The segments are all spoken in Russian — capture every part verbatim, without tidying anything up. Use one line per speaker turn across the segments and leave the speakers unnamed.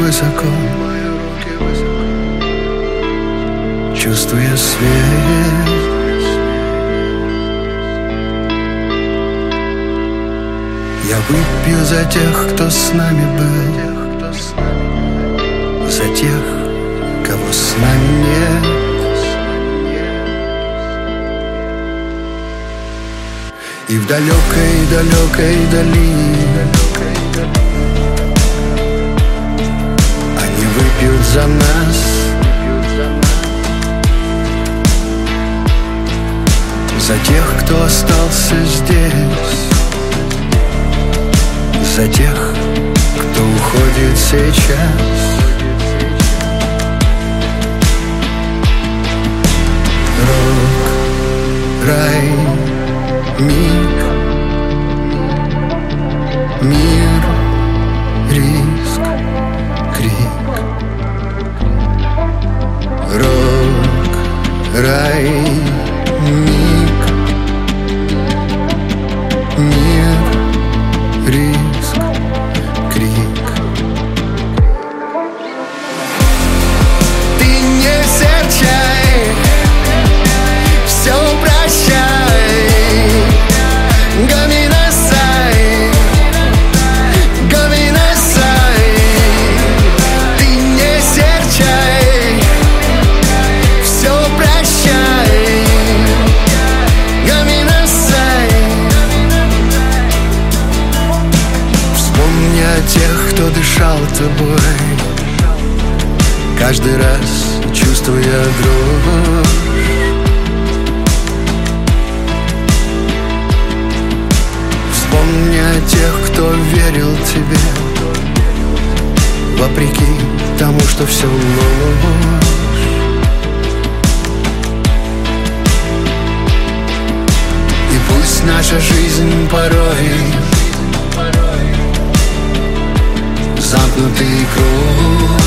высоко, чувствуя свет. Я выпью за тех, кто с нами был, за тех, кого с нами нет. И в далекой-далекой дали они выпьют за нас, за тех, кто остался здесь, за тех, кто уходит сейчас. Рок, рай, миг, мир, риск, крик. Рок, рай, миг, мир, риск, крик. Ты не серчай, все прощай, гаминасай, гаминасай. Ты не серчай, все прощай, гаминасай. Вспомни о тех, кто дышал тобой, каждый раз чувствуя дрожь. Вспомни о тех, кто верил тебе, вопреки тому, что все ложь. И пусть наша жизнь порой замкнутый круг,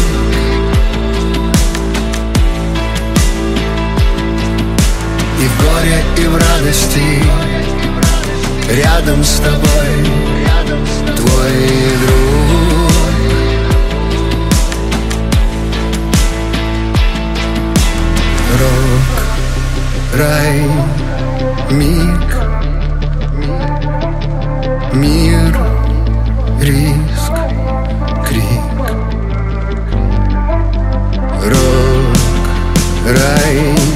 и в горе, и в радости рядом с тобой твой друг. Рок, рай, миг, мир, риск, крик. Рок, рай,